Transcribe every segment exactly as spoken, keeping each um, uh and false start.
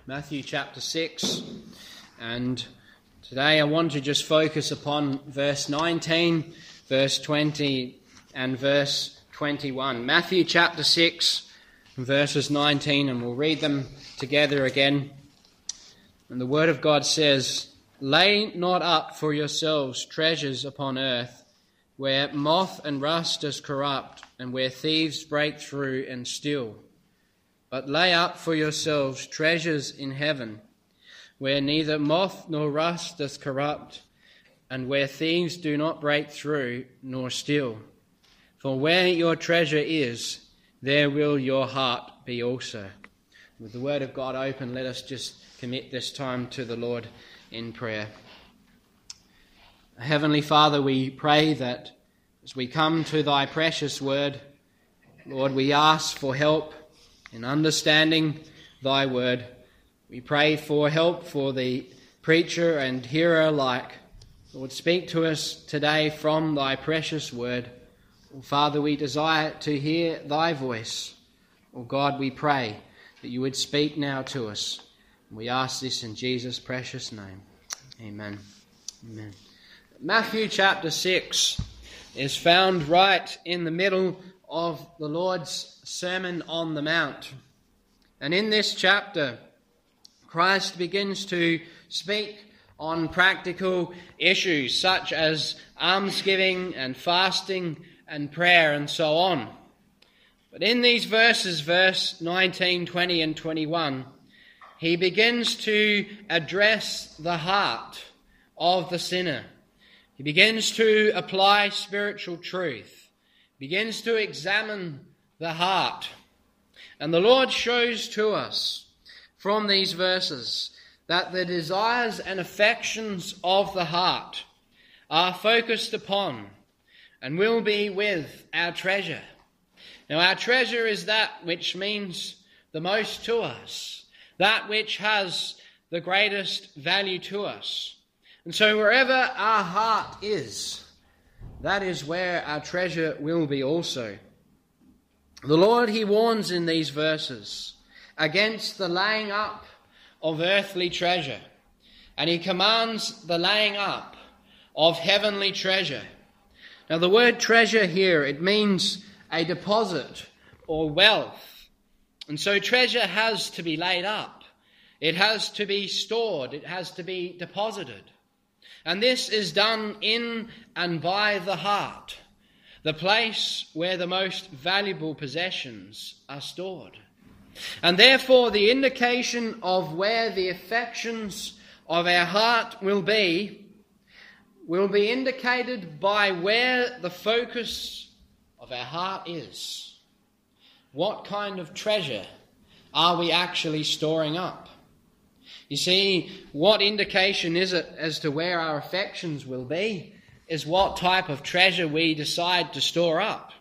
Matthew chapter six, and today I want to just focus upon verse nineteen, verse twenty and verse twenty-one. Matthew chapter six, verses nineteen, and we'll read them together again. And the word of God says, "Lay not up for yourselves treasures upon earth, where moth and rust does corrupt, and where thieves break through and steal. But lay up for yourselves treasures in heaven, where neither moth nor rust doth corrupt, and where thieves do not break through nor steal. For where your treasure is, there will your heart be also." With the word of God open, let us just commit this time to the Lord in prayer. Heavenly Father, we pray that as we come to thy precious word, Lord, we ask for help in understanding thy word. We pray for help for the preacher and hearer alike. Lord, speak to us today from thy precious word. Oh, Father, we desire to hear thy voice. Oh God, we pray that you would speak now to us. We ask this in Jesus' precious name. Amen. Amen. Matthew chapter six is found right in the middle of the Lord's Sermon on the Mount. And in this chapter, Christ begins to speak on practical issues such as almsgiving and fasting and prayer and so on. But in these verses, verse nineteen, twenty and twenty-one, he begins to address the heart of the sinner. He begins to apply spiritual truth. Begins to examine the heart. And the Lord shows to us from these verses that the desires and affections of the heart are focused upon and will be with our treasure. Now, our treasure is that which means the most to us, that which has the greatest value to us. And so wherever our heart is, that is where our treasure will be also. The Lord, he warns in these verses against the laying up of earthly treasure, and he commands the laying up of heavenly treasure. Now, the word treasure here, it means a deposit or wealth. And so treasure has to be laid up. It has to be stored. It has to be deposited. And this is done in and by the heart, the place where the most valuable possessions are stored. And therefore the indication of where the affections of our heart will be, will be indicated by where the focus of our heart is. What kind of treasure are we actually storing up? You see, what indication is it as to where our affections will be is what type of treasure we decide to store up.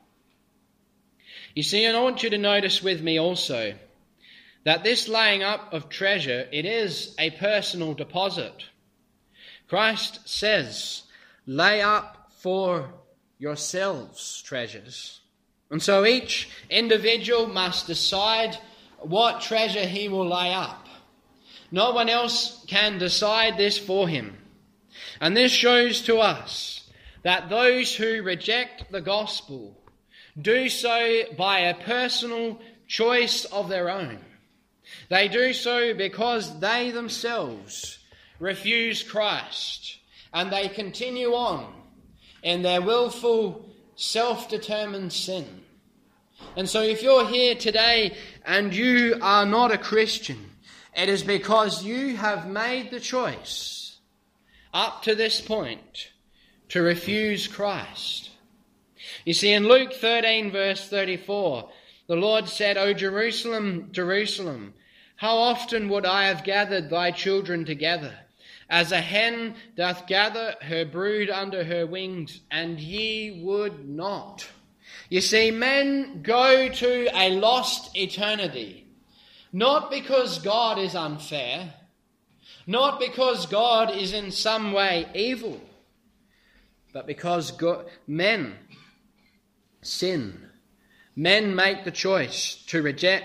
You see, and I want you to notice with me also that this laying up of treasure, it is a personal deposit. Christ says, lay up for yourselves treasures. And so each individual must decide what treasure he will lay up. No one else can decide this for him. And this shows to us that those who reject the gospel do so by a personal choice of their own. They do so because they themselves refuse Christ, and they continue on in their willful, self-determined sin. And so if you're here today and you are not a Christian, it is because you have made the choice up to this point to refuse Christ. You see, in Luke thirteen, verse thirty-four, the Lord said, "O Jerusalem, Jerusalem, how often would I have gathered thy children together, as a hen doth gather her brood under her wings, and ye would not." You see, men go to a lost eternity, not because God is unfair, not because God is in some way evil, but because God, men sin. Men make the choice to reject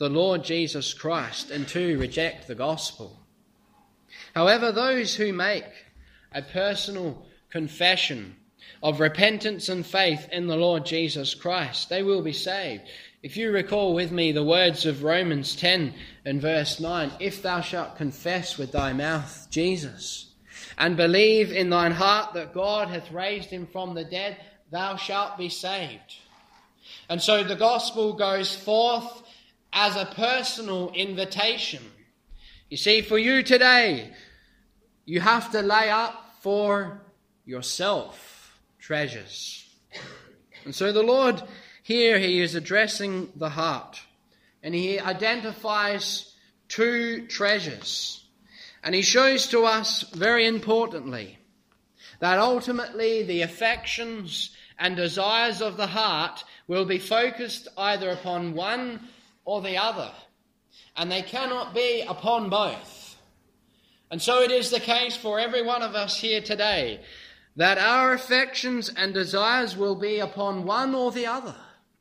the Lord Jesus Christ and to reject the gospel. However, those who make a personal confession of repentance and faith in the Lord Jesus Christ, they will be saved. If you recall with me the words of Romans ten and verse nine, if thou shalt confess with thy mouth Jesus, and believe in thine heart that God hath raised him from the dead, thou shalt be saved. And so the gospel goes forth as a personal invitation. You see, for you today, you have to lay up for yourself treasures. And so the Lord here, he is addressing the heart, and he identifies two treasures. And he shows to us, very importantly, that ultimately the affections and desires of the heart will be focused either upon one or the other, and they cannot be upon both. And so it is the case for every one of us here today, that our affections and desires will be upon one or the other.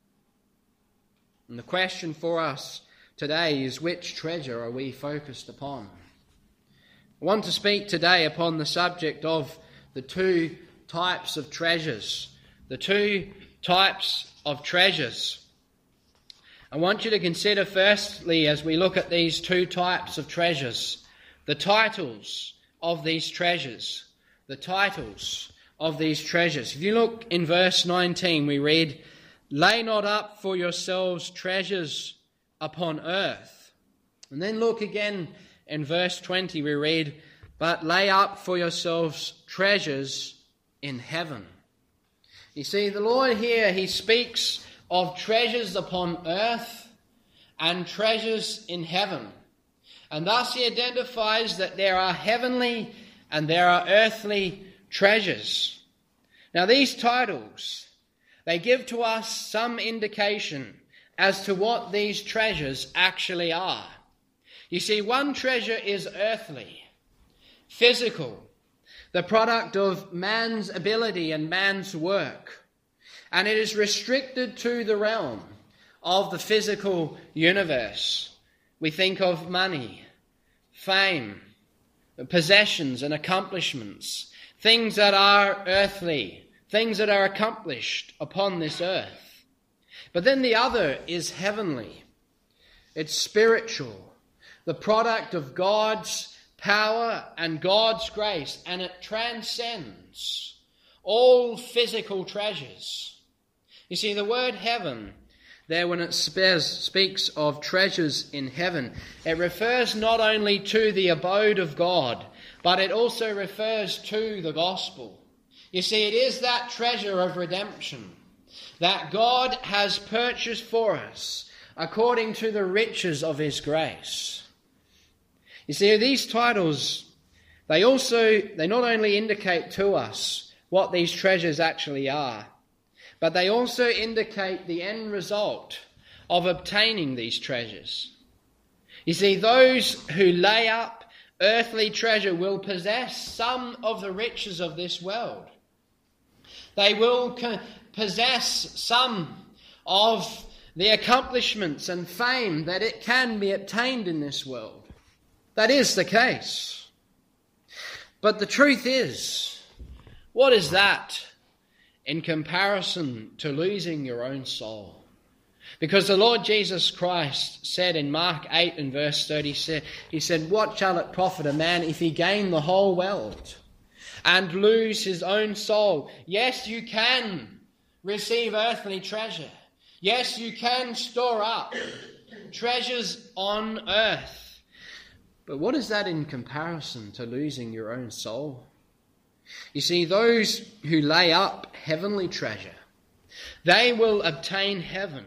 And the question for us today is, which treasure are we focused upon? I want to speak today upon the subject of the two types of treasures. The two types of treasures. I want you to consider firstly, as we look at these two types of treasures, the titles of these treasures. The titles of these treasures. If you look in verse nineteen, we read, lay not up for yourselves treasures upon earth. And then look again in verse twenty, we read, but lay up for yourselves treasures in heaven. You see, the Lord here, he speaks of treasures upon earth and treasures in heaven. And thus he identifies that there are heavenly and there are earthly treasures. Now these titles, they give to us some indication as to what these treasures actually are. You see, one treasure is earthly, physical, the product of man's ability and man's work. And it is restricted to the realm of the physical universe. We think of money, fame, possessions and accomplishments, things that are earthly, things that are accomplished upon this earth. But then the other is heavenly. It's spiritual, the product of God's power and God's grace, and it transcends all physical treasures. You see, the word heaven there, when it spares, speaks of treasures in heaven, it refers not only to the abode of God, but it also refers to the gospel. You see, it is that treasure of redemption that God has purchased for us according to the riches of his grace. You see, these titles, they also, they not only indicate to us what these treasures actually are, but they also indicate the end result of obtaining these treasures. You see, those who lay up earthly treasure will possess some of the riches of this world. They will co- possess some of the accomplishments and fame that it can be obtained in this world. That is the case. But the truth is, what is that in comparison to losing your own soul? Because the Lord Jesus Christ said in Mark eight and verse thirty, he said, what shall it profit a man if he gain the whole world and lose his own soul? Yes, you can receive earthly treasure. Yes, you can store up treasures on earth. But what is that in comparison to losing your own soul? You see, those who lay up heavenly treasure, they will obtain heaven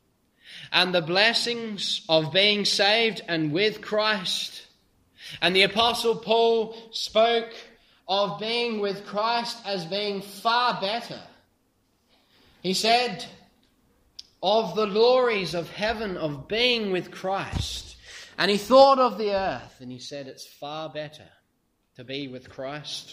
and the blessings of being saved and with Christ. And the Apostle Paul spoke of being with Christ as being far better. He said of the glories of heaven, of being with Christ. And he thought of the earth and he said it's far better to be with Christ.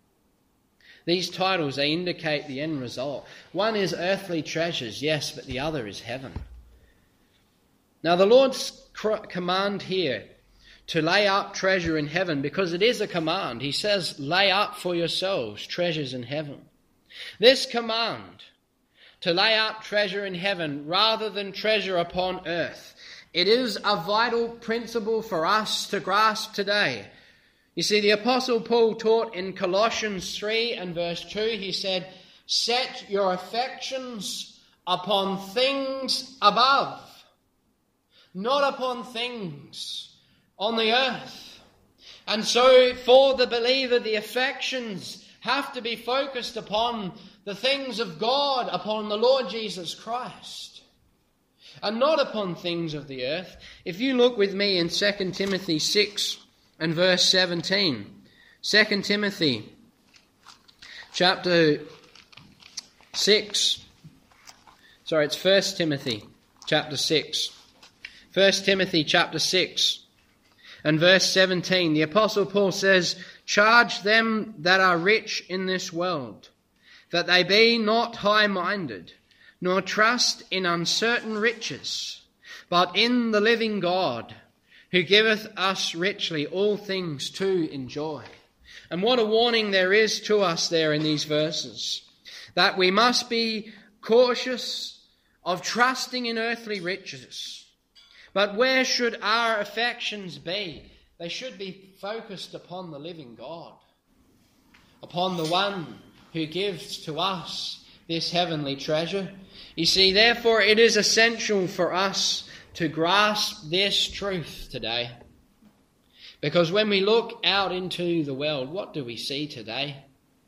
These titles, they indicate the end result. One is earthly treasures, yes, but the other is heaven. Now the Lord's command here to lay up treasure in heaven, because it is a command. He says, lay up for yourselves treasures in heaven. This command to lay up treasure in heaven rather than treasure upon earth, it is a vital principle for us to grasp today. You see, the Apostle Paul taught in Colossians three and verse two, he said, set your affections upon things above, not upon things on the earth. And so for the believer, the affections have to be focused upon the things of God, upon the Lord Jesus Christ, and not upon things of the earth. If you look with me in Second Timothy six and verse seventeen, Second Timothy chapter six, sorry, it's First Timothy chapter six. First Timothy chapter six and verse seventeen, the Apostle Paul says, charge them that are rich in this world, that they be not high-minded, nor trust in uncertain riches, but in the living God, who giveth us richly all things to enjoy. And what a warning there is to us there in these verses, that we must be cautious of trusting in earthly riches. But where should our affections be? They should be focused upon the living God, upon the one who gives to us this heavenly treasure. You see, therefore it is essential for us to grasp this truth today. Because when we look out into the world, what do we see today?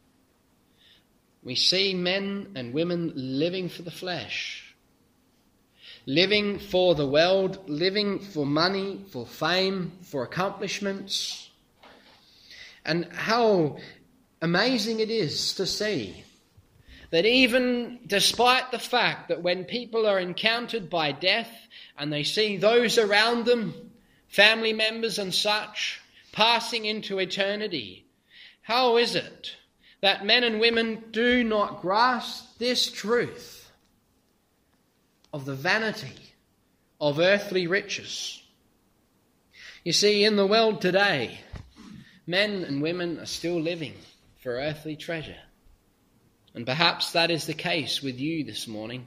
We see men and women living for the flesh, living for the world, living for money, for fame, for accomplishments. And how amazing it is to see that even despite the fact that when people are encountered by death and they see those around them, family members and such, passing into eternity, how is it that men and women do not grasp this truth of the vanity of earthly riches? You see, in the world today, men and women are still living for earthly treasure. And perhaps that is the case with you this morning.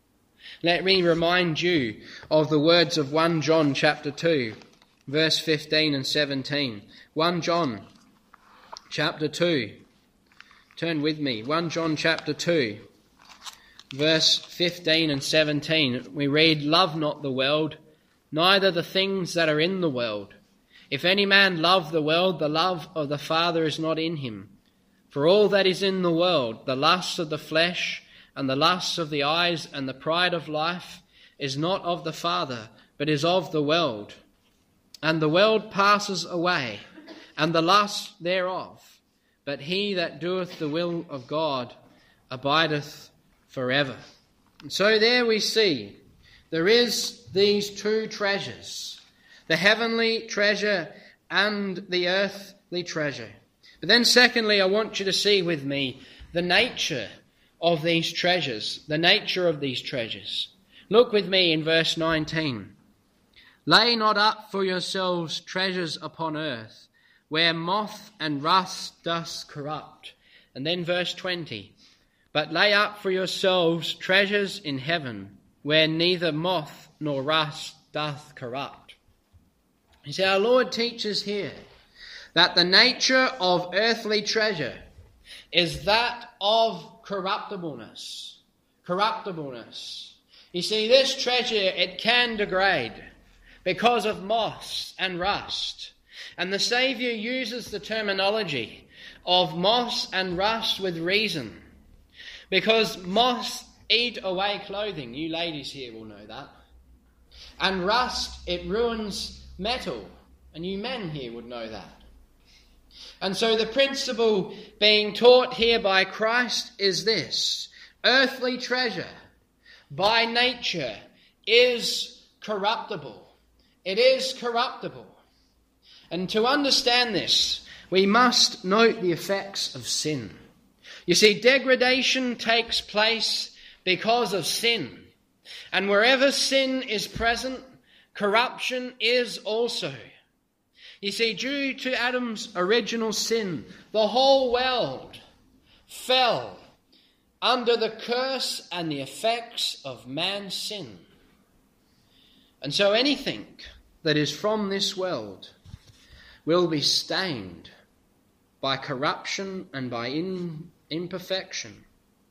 Let me remind you of the words of First John chapter two, verse fifteen and seventeen. First John chapter two. Turn with me. First John chapter two. Verse fifteen and seventeen, we read, love not the world, neither the things that are in the world. If any man love the world, the love of the Father is not in him. For all that is in the world, the lusts of the flesh, and the lusts of the eyes, and the pride of life, is not of the Father, but is of the world. And the world passes away, and the lust thereof. But he that doeth the will of God abideth forever. And so there we see there is these two treasures, the heavenly treasure and the earthly treasure. But then secondly, I want you to see with me the nature of these treasures, the nature of these treasures. Look with me in verse nineteen. Lay not up for yourselves treasures upon earth, where moth and rust doth corrupt. And then verse twenty. But lay up for yourselves treasures in heaven, where neither moth nor rust doth corrupt. You see, our Lord teaches here that the nature of earthly treasure is that of corruptibleness. Corruptibleness. You see, this treasure, it can degrade because of moths and rust. And the Saviour uses the terminology of moths and rust with reason. Because moths eat away clothing. You ladies here will know that. And rust, it ruins metal. And you men here would know that. And so the principle being taught here by Christ is this. Earthly treasure, by nature, is corruptible. It is corruptible. And to understand this, we must note the effects of sin. You see, degradation takes place because of sin. And wherever sin is present, corruption is also. You see, due to Adam's original sin, the whole world fell under the curse and the effects of man's sin. And so anything that is from this world will be stained by corruption and by in, imperfection.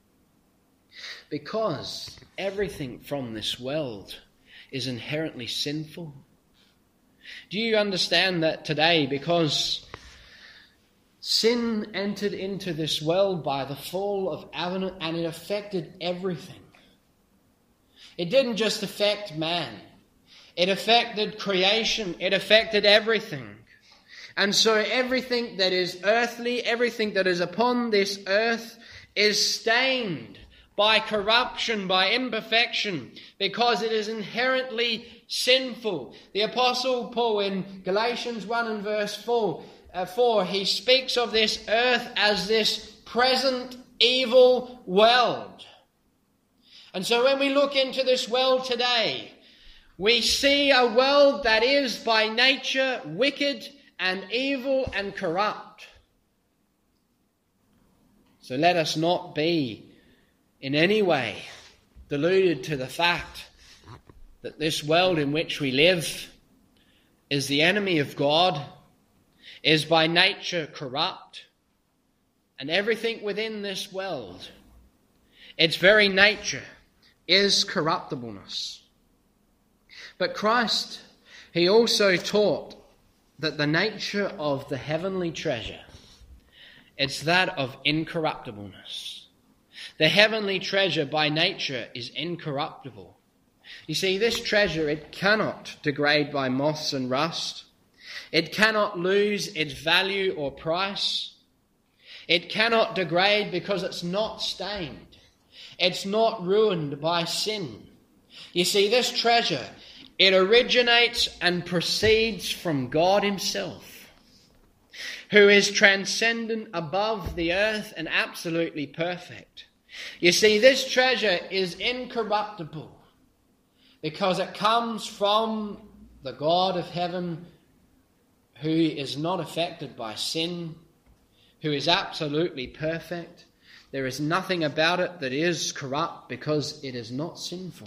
Because everything from this world is inherently sinful. Do you understand that today, because sin entered into this world by the fall of Adam and it affected everything? It didn't just affect man. It affected creation. It affected everything. And so everything that is earthly, everything that is upon this earth is stained by corruption, by imperfection, because it is inherently sinful. The Apostle Paul in Galatians one and verse four, uh, four, he speaks of this earth as this present evil world. And so when we look into this world today, we see a world that is by nature wicked and evil and corrupt. So let us not be in any way deluded to the fact that this world in which we live is the enemy of God, is by nature corrupt, and everything within this world, its very nature, is corruptibleness. But Christ, he also taught that the nature of the heavenly treasure, it's that of incorruptibleness. The heavenly treasure by nature is incorruptible. You see, this treasure, it cannot degrade by moths and rust. It cannot lose its value or price. It cannot degrade because it's not stained. It's not ruined by sin. You see, this treasure, it originates and proceeds from God himself, who is transcendent above the earth and absolutely perfect. You see, this treasure is incorruptible because it comes from the God of heaven, who is not affected by sin, who is absolutely perfect. There is nothing about it that is corrupt because it is not sinful.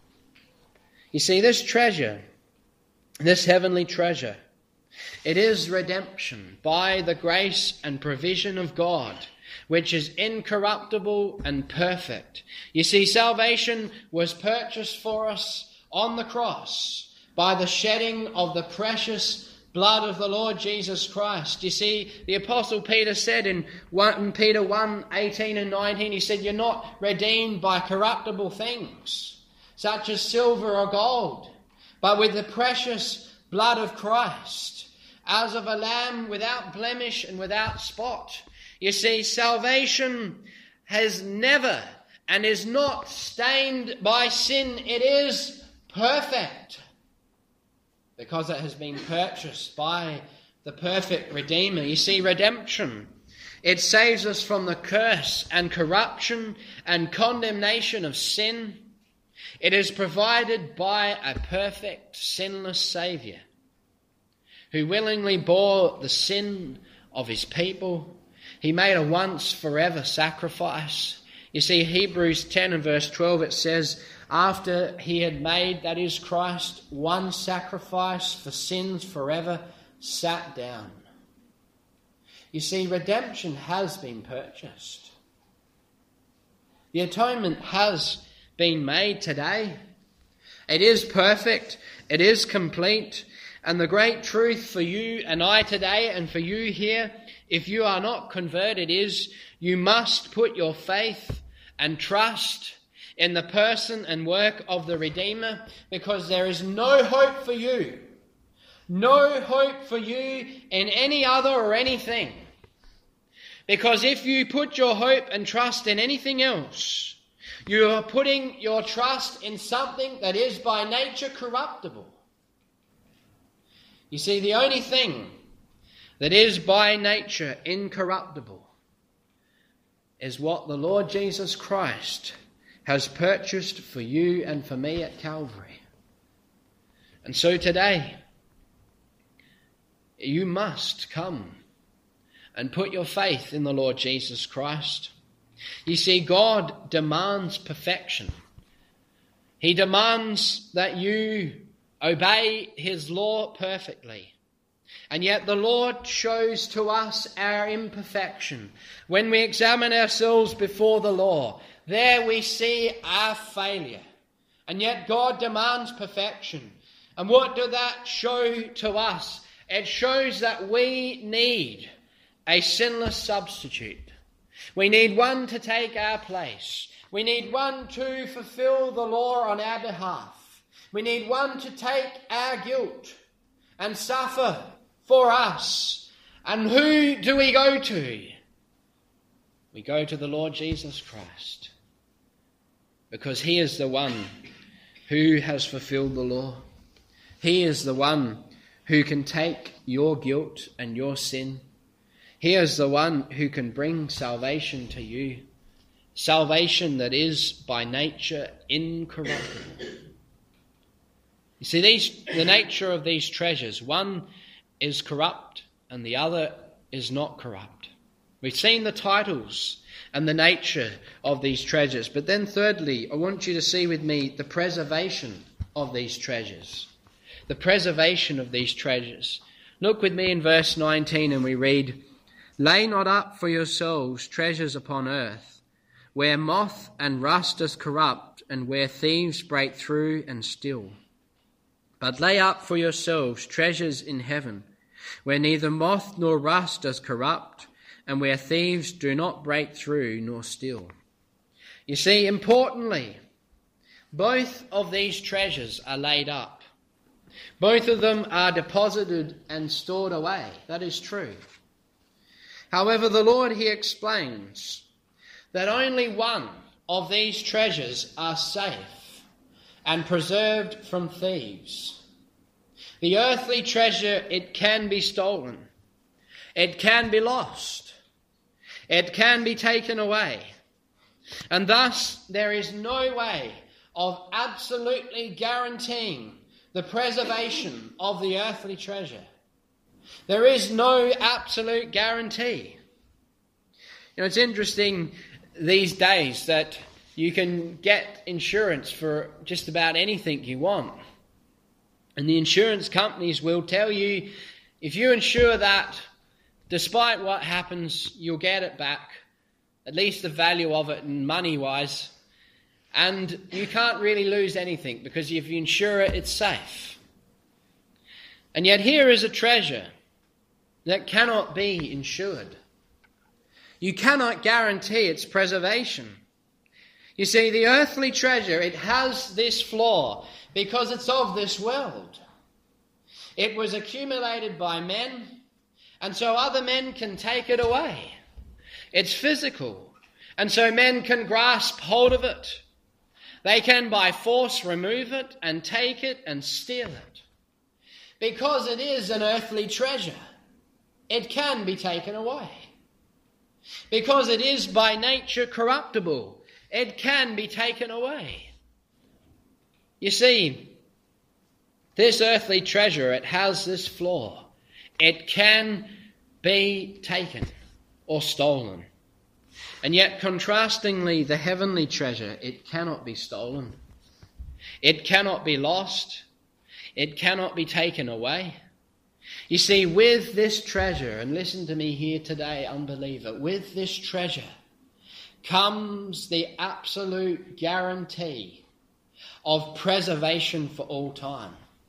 You see, this treasure, this heavenly treasure, it is redemption by the grace and provision of God, which is incorruptible and perfect. You see, salvation was purchased for us on the cross by the shedding of the precious blood of the Lord Jesus Christ. You see, the Apostle Peter said in First Peter one, eighteen and nineteen, he said, you're not redeemed by corruptible things, such as silver or gold, but with the precious blood of Christ, as of a lamb without blemish and without spot. You see, salvation has never and is not stained by sin. It is perfect because it has been purchased by the perfect Redeemer. You see, redemption, it saves us from the curse and corruption and condemnation of sin. It is provided by a perfect, sinless Saviour who willingly bore the sin of his people. He made a once forever sacrifice. You see, Hebrews ten and verse twelve, it says, after he had made, that is Christ, one sacrifice for sins forever, sat down. You see, redemption has been purchased. The atonement has been made today. It is perfect. It is complete. And the great truth for you and I today, and for you here, if you are not converted, is you must put your faith and trust in the person and work of the Redeemer, because there is no hope for you. No hope for you in any other or anything. Because if you put your hope and trust in anything else, you are putting your trust in something that is by nature corruptible. You see, the only thing that is by nature incorruptible is what the Lord Jesus Christ has purchased for you and for me at Calvary. And so today, you must come and put your faith in the Lord Jesus Christ. You see, God demands perfection. He demands that you obey his law perfectly. And yet the Lord shows to us our imperfection. When we examine ourselves before the law, there we see our failure. And yet God demands perfection. And what does that show to us? It shows that we need a sinless substitute. We need one to take our place. We need one to fulfill the law on our behalf. We need one to take our guilt and suffer for us. And who do we go to? We go to the Lord Jesus Christ, because he is the one who has fulfilled the law. He is the one who can take your guilt and your sin. He is the one who can bring salvation to you. Salvation that is by nature incorruptible. You see, these, the nature of these treasures, one is corrupt and the other is not corrupt. We've seen the titles and the nature of these treasures. But then thirdly, I want you to see with me the preservation of these treasures. The preservation of these treasures. Look with me in verse nineteen and we read, "Lay not up for yourselves treasures upon earth, where moth and rust does corrupt, and where thieves break through and steal. But lay up for yourselves treasures in heaven, where neither moth nor rust does corrupt, and where thieves do not break through nor steal." You see, importantly, both of these treasures are laid up. Both of them are deposited and stored away. That is true. However, the Lord, he explains that only one of these treasures are safe and preserved from thieves. The earthly treasure, it can be stolen. It can be lost. It can be taken away. And thus, there is no way of absolutely guaranteeing the preservation of the earthly treasure. There is no absolute guarantee. You know, it's interesting these days that you can get insurance for just about anything you want. And the insurance companies will tell you, if you insure that, despite what happens, you'll get it back, at least the value of it money-wise. And you can't really lose anything because if you insure it, it's safe. And yet here is a treasure that cannot be insured. You cannot guarantee its preservation. You see, the earthly treasure, it has this flaw because it's of this world. It was accumulated by men, and so other men can take it away. It's physical, and so men can grasp hold of it. They can by force remove it and take it and steal it. Because it is an earthly treasure, it can be taken away. Because it is by nature corruptible, it can be taken away. You see, this earthly treasure, it has this flaw. It can be taken or stolen. And yet, contrastingly, the heavenly treasure, it cannot be stolen. It cannot be lost. It cannot be taken away. You see, with this treasure, and listen to me here today, unbeliever, with this treasure comes the absolute guarantee of preservation for all time.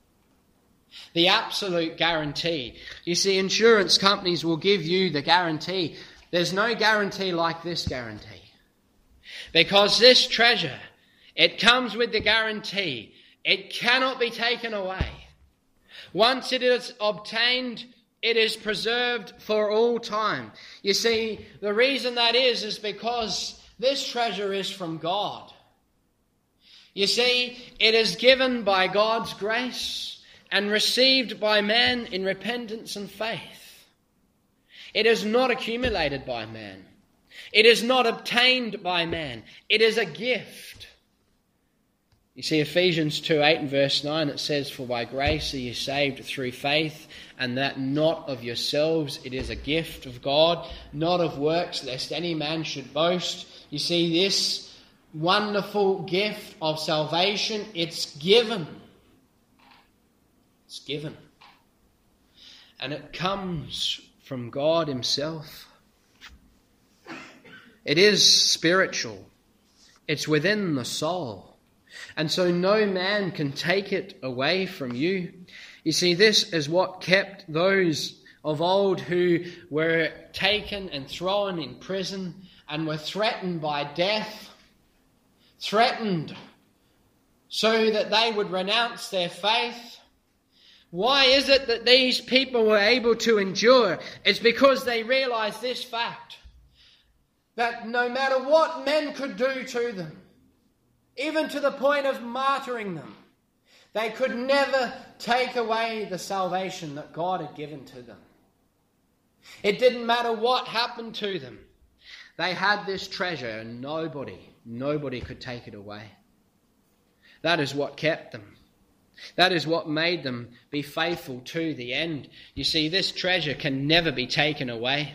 The absolute guarantee. You see, insurance companies will give you the guarantee. There's no guarantee like this guarantee. Because this treasure, it comes with the guarantee. It cannot be taken away. Once it is obtained, it is preserved for all time. You see, the reason that is, is because this treasure is from God. You see, it is given by God's grace and received by man in repentance and faith. It is not accumulated by man. It is not obtained by man. It is a gift. You see, Ephesians two eight and verse nine, it says, "For by grace are you saved through faith, and that not of yourselves, it is a gift of God, not of works, lest any man should boast." You see, this wonderful gift of salvation, it's given. It's given. And it comes from God himself. It is spiritual. It's within the soul. And so no man can take it away from you. You see, this is what kept those of old who were taken and thrown in prison and were threatened by death, threatened so that they would renounce their faith. Why is it that these people were able to endure? It's because they realized this fact, that no matter what men could do to them, even to the point of martyring them, they could never take away the salvation that God had given to them. It didn't matter what happened to them. They had this treasure and nobody, nobody could take it away. That is what kept them. That is what made them be faithful to the end. You see, this treasure can never be taken away.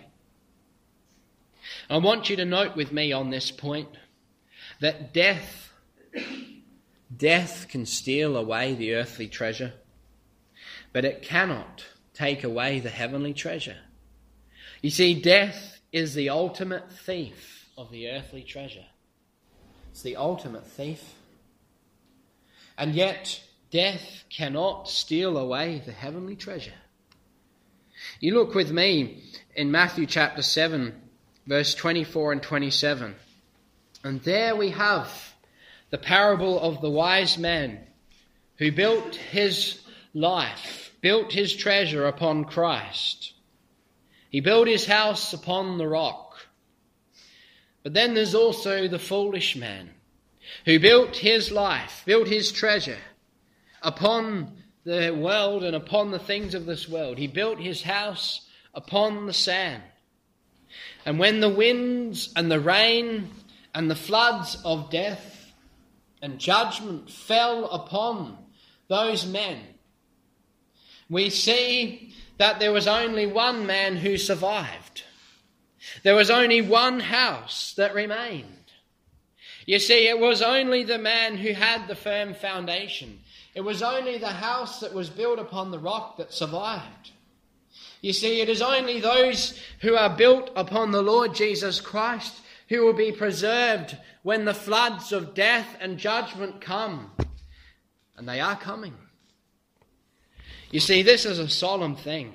I want you to note with me on this point that death Death can steal away the earthly treasure, but it cannot take away the heavenly treasure. You see, death is the ultimate thief of the earthly treasure. It's the ultimate thief. And yet, death cannot steal away the heavenly treasure. You look with me in Matthew chapter seven, verse twenty-four and twenty-seven. And there we have the parable of the wise man who built his life, built his treasure upon Christ. He built his house upon the rock. But then there's also the foolish man who built his life, built his treasure upon the world and upon the things of this world. He built his house upon the sand. And when the winds and the rain and the floods of death and judgment fell upon those men, we see that there was only one man who survived. There was only one house that remained. You see, it was only the man who had the firm foundation. It was only the house that was built upon the rock that survived. You see, it is only those who are built upon the Lord Jesus Christ who will be preserved when the floods of death and judgment come. And they are coming. You see, this is a solemn thing.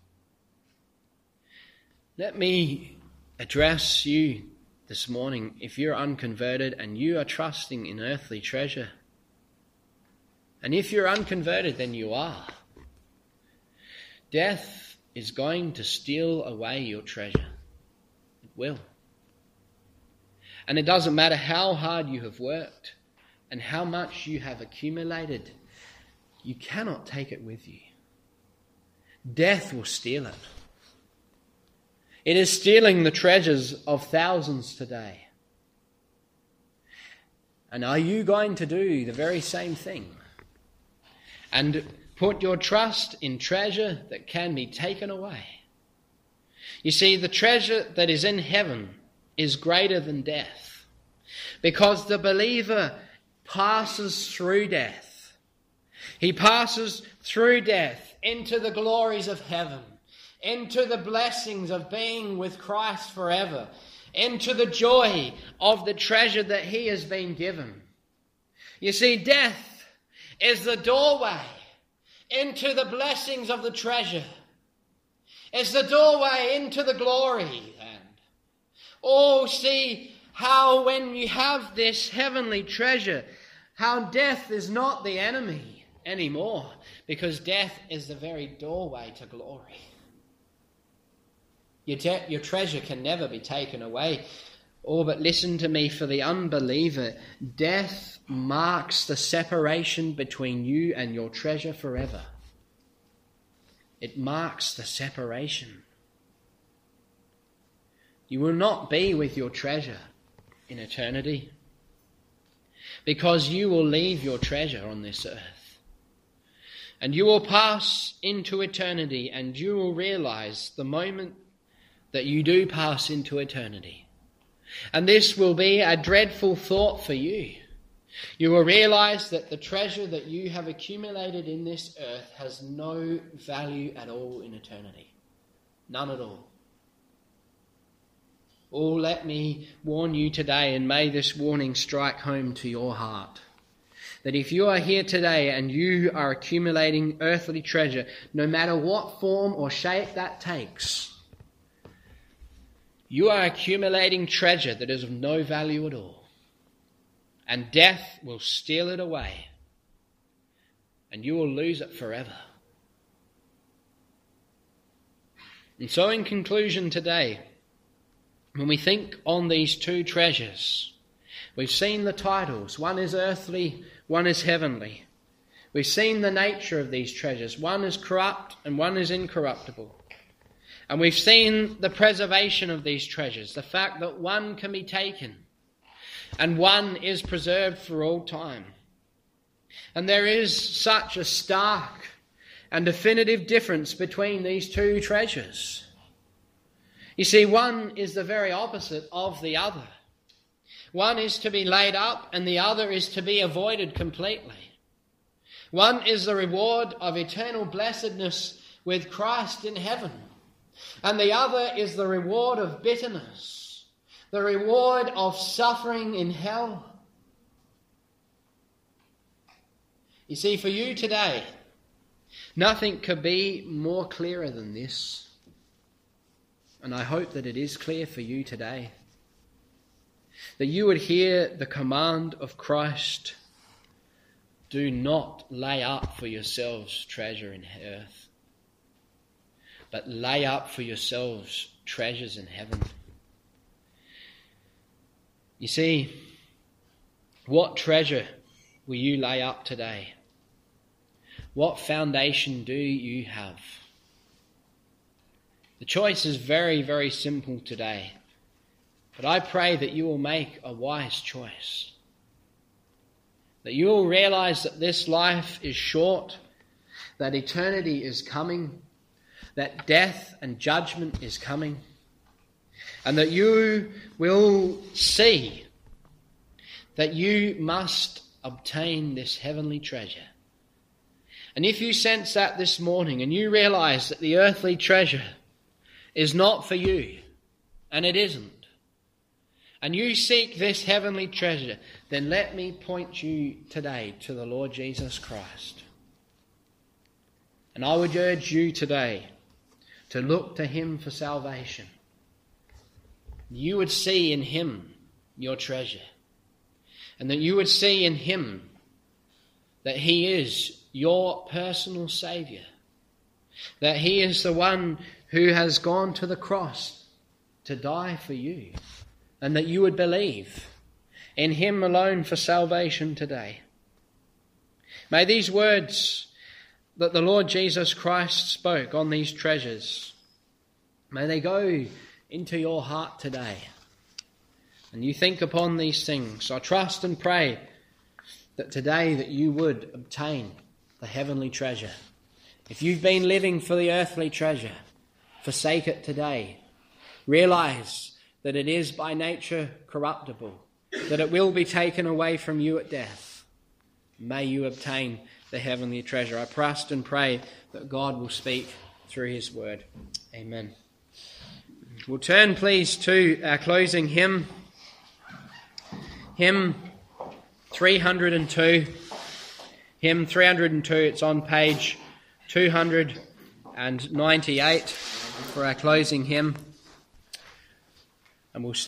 Let me address you this morning if you're unconverted and you are trusting in earthly treasure. And if you're unconverted, then you are. Death is going to steal away your treasure. It will. And it doesn't matter how hard you have worked and how much you have accumulated, you cannot take it with you. Death will steal it. It is stealing the treasures of thousands today. And are you going to do the very same thing? And put your trust in treasure that can be taken away? You see, the treasure that is in heaven is greater than death, because the believer passes through death. He passes through death into the glories of heaven, into the blessings of being with Christ forever, into the joy of the treasure that he has been given. You see, death is the doorway into the blessings of the treasure. It's the doorway into the glory. And oh, see how when you have this heavenly treasure, how death is not the enemy anymore, because death is the very doorway to glory. Your, de- your treasure can never be taken away. Oh, but listen to me, for the unbeliever, death marks the separation between you and your treasure forever. It marks the separation. You will not be with your treasure in eternity. because you will leave your treasure on this earth. And you will pass into eternity, and you will realize the moment that you do pass into eternity. And this will be a dreadful thought for you. You will realize that the treasure that you have accumulated in this earth has no value at all in eternity. None at all. Oh, let me warn you today, and may this warning strike home to your heart, that if you are here today and you are accumulating earthly treasure, no matter what form or shape that takes, you are accumulating treasure that is of no value at all. And death will steal it away, and you will lose it forever. And so in conclusion today, when we think on these two treasures, we've seen the titles. One is earthly, one is heavenly. We've seen the nature of these treasures. One is corrupt and one is incorruptible. And we've seen the preservation of these treasures, the fact that one can be taken and one is preserved for all time. And there is such a stark and definitive difference between these two treasures. You see, one is the very opposite of the other. One is to be laid up and the other is to be avoided completely. One is the reward of eternal blessedness with Christ in heaven, and the other is the reward of bitterness, the reward of suffering in hell. You see, for you today, nothing could be more clearer than this. And I hope that it is clear for you today, that you would hear the command of Christ, do not lay up for yourselves treasure in earth, but lay up for yourselves treasures in heaven. You see, what treasure will you lay up today? What foundation do you have? The choice is very, very simple today. But I pray that you will make a wise choice. That you will realize that this life is short, that eternity is coming, that death and judgment is coming, and that you will see that you must obtain this heavenly treasure. And if you sense that this morning and you realize that the earthly treasure is not for you, and it isn't, and you seek this heavenly treasure, then let me point you today to the Lord Jesus Christ. And I would urge you today to look to him for salvation. You would see in him your treasure, and that you would see in him that he is your personal Saviour, that he is the one who has gone to the cross to die for you, and that you would believe in him alone for salvation today. May these words that the Lord Jesus Christ spoke on these treasures, may they go into your heart today, and you think upon these things. I trust and pray that today that you would obtain the heavenly treasure. If you've been living for the earthly treasure, forsake it today. Realize that it is by nature corruptible, that it will be taken away from you at death. May you obtain the heavenly treasure. I trust and pray that God will speak through his word. Amen. We'll turn please to our closing hymn. Hymn three hundred two. Hymn three hundred two, it's on page two hundred ninety-eight for our closing hymn. And we'll